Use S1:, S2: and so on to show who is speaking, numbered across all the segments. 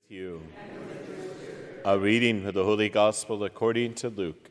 S1: You. A reading of the Holy Gospel according to Luke.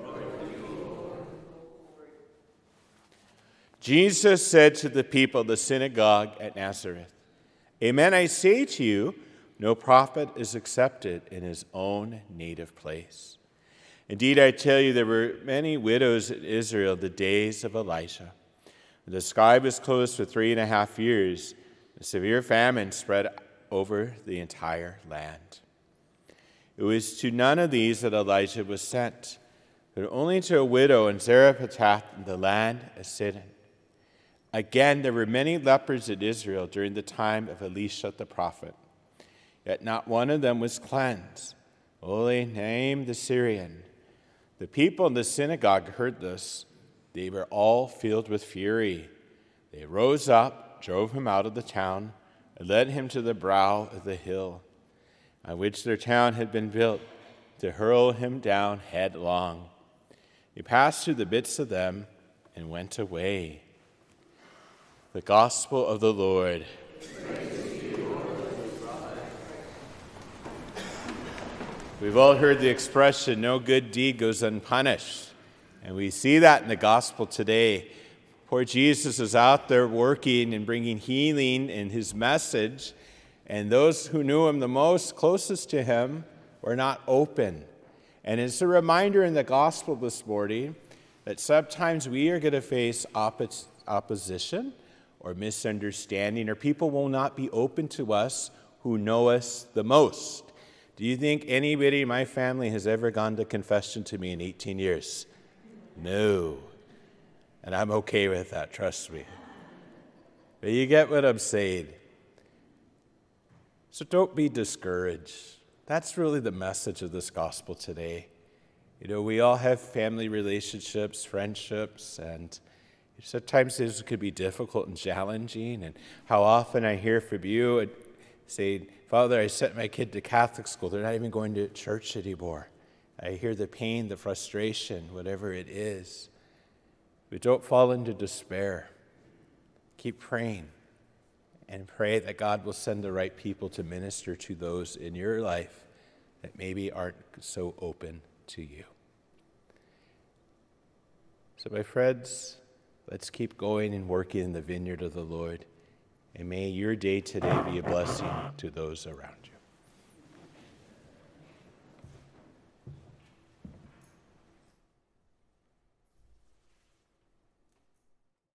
S1: Jesus said to the people of the synagogue at Nazareth, "Amen, I say to you, no prophet is accepted in his own native place. Indeed, I tell you, there were many widows in Israel the days of Elijah. The sky was closed for 3.5 years. A severe famine spread over the entire land. It was to none of these that Elijah was sent, but only to a widow in Zarephath in the land of Sidon. Again, there were many lepers in Israel during the time of Elisha the prophet, yet not one of them was cleansed, only Naaman the Syrian. The people in the synagogue heard this. They were all filled with fury. They rose up, drove him out of the town, and led him to the brow of the hill on which their town had been built, to hurl him down headlong. He passed through the midst of them and went away." The Gospel of the Lord. We've all heard the expression, "no good deed goes unpunished." And we see that in the Gospel today. Poor Jesus is out there working and bringing healing in his message, and those who knew him the most, closest to him, were not open. And it's a reminder in the Gospel this morning that sometimes we are going to face opposition or misunderstanding, or people will not be open to us who know us the most. Do you think anybody in my family has ever gone to confession to me in 18 years? No. And I'm okay with that, trust me. But you get what I'm saying. So don't be discouraged. That's really the message of this gospel today. You know, we all have family relationships, friendships, and sometimes this could be difficult and challenging. And how often I hear from you saying, "Father, I sent my kid to Catholic school. They're not even going to church anymore." I hear the pain, the frustration, whatever it is. But don't fall into despair. Keep praying and pray that God will send the right people to minister to those in your life that maybe aren't so open to you. So my friends, let's keep going and working in the vineyard of the Lord. And may your day today be a blessing to those around you.